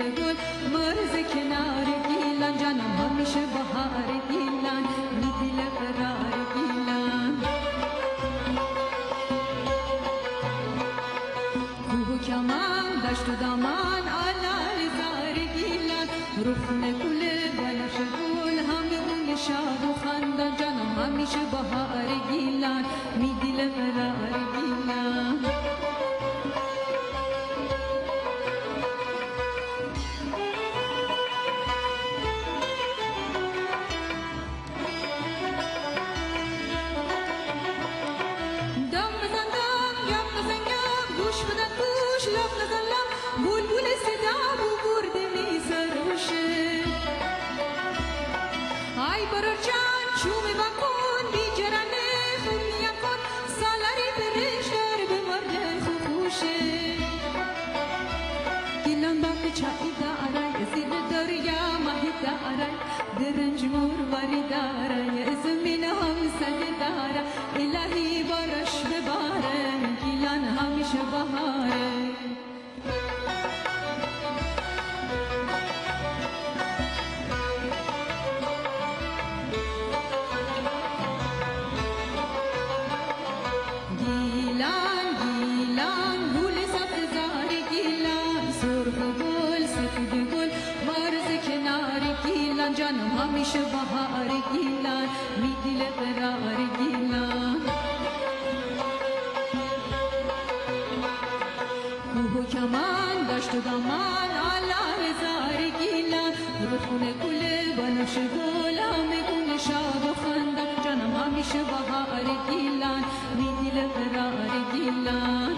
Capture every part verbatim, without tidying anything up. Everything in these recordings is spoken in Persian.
گل مرز کنار گیلان جانم همیشه بهار گیلان می دل قرار گیلان کوه و کمان دشت و دامان آلال زار گیلان رخونه گل بنفش گل همه بوی شاد و خندان جانم همیشه بهار گیلان می دل قرار گیلان درنج مرواری داره زمین هم سد داره الهی بارش بباره گیلان همیشه بهاره گیلان گیلان گل سبز زار گیلان سرخ گل سفید گل مرز کنار گیلان جانم همیشه بهار گیلان می دل قرار گیلان کوه و کمان دشت و دامان آلال زار گیلان رخونه گل بنفش گل همه گل شاد و خندان جانم همیشه بهار گیلان می دل قرار گیلان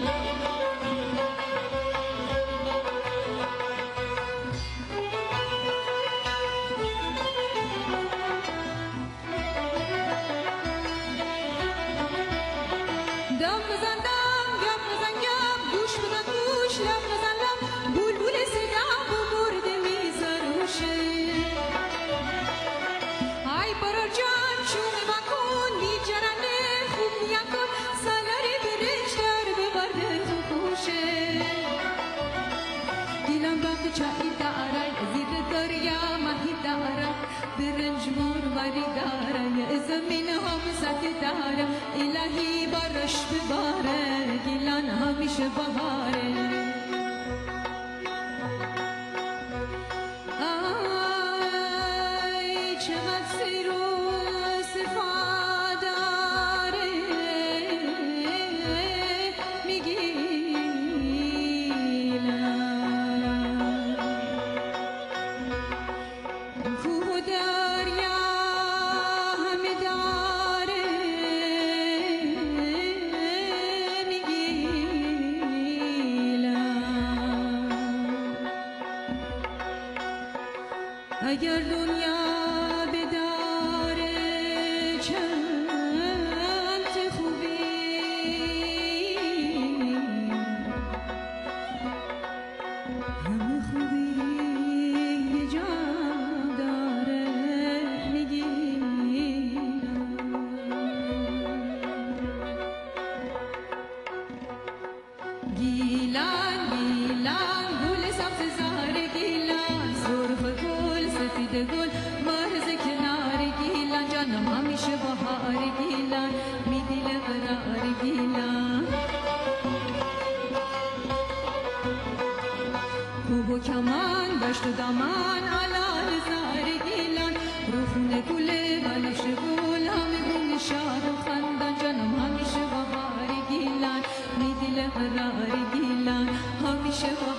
برنج مرواری داره زمین هم سد داره الهی بارش بباره گیلان همیشه بهاره آی چقدر سیر و صفا داره میگی اگر دنیا بداره چند خوبی همه خوبی یه جا داره میگیرم گیلان گیلان گل سبز زار گیلان سرخ گل سفید گل مرز کنار گیلان جانم همیشه بهار گیلان می دل قرار گیلان کوه و کمان دشت و دامان آلال زار گیلان رخونه گل بنفش گل همه گل شاد و خندان جانم همیشه بهار گیلان می دل قرار گیلان همیشه